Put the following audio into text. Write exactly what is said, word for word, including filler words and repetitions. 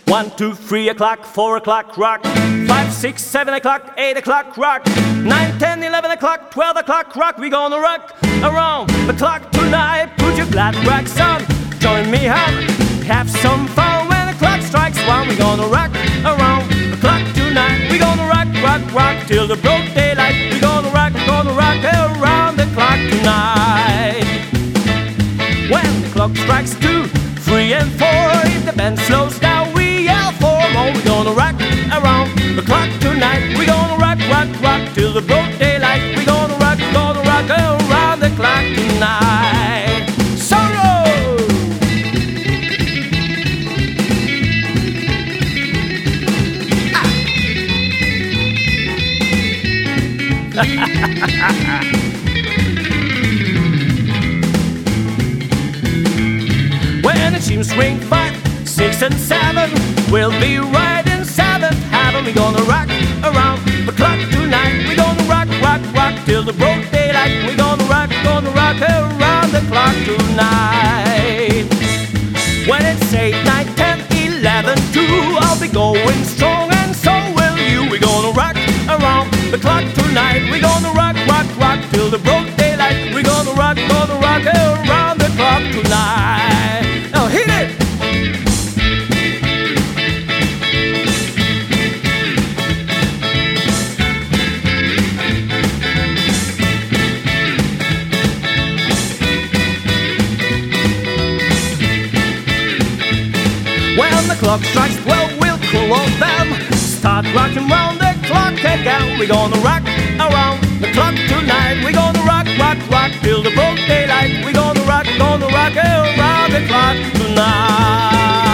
One, two, three o'clock, four o'clock, rock. Five, six, seven o'clock, eight o'clock, rock. Nine, ten, eleven o'clock, twelve o'clock, rock. We gonna rock around the clock tonight. Put your glad rags on, join me out, have some fun. When the clock strikes one, we gonna rock around the clock tonight. We gonna rock, rock, rock till the broad daylight. We gonna rock, gonna rock around the clock tonight. When the clock strikes two, three and four, if the band slows down, we yell for more. We're gonna rock around the clock tonight. We're gonna rock, rock, rock till the broad daylight. We're gonna rock, gonna rock around the clock tonight. Solo! Ah. When the chimes ring five, six and seven, we'll be right in seventh heaven. We're gonna rock around the clock tonight. We're gonna rock, rock, rock till the broad daylight. We're gonna rock, gonna rock around the clock tonight. When it's eight, nine, ten, eleven, two, I'll be going strong and so will you. We're gonna rock around the clock tonight. We're gonna rock, rock, rock till the broad daylight. We're gonna rock, gonna rock around the clock tonight. Now hit it! When the clock strikes twelve, we'll cool off them. Start rocking round the clock again. We're gonna rock around the clock tonight. We're gonna rock, rock, rock till the broad daylight. We're gonna rock, gonna rock around the clock tonight.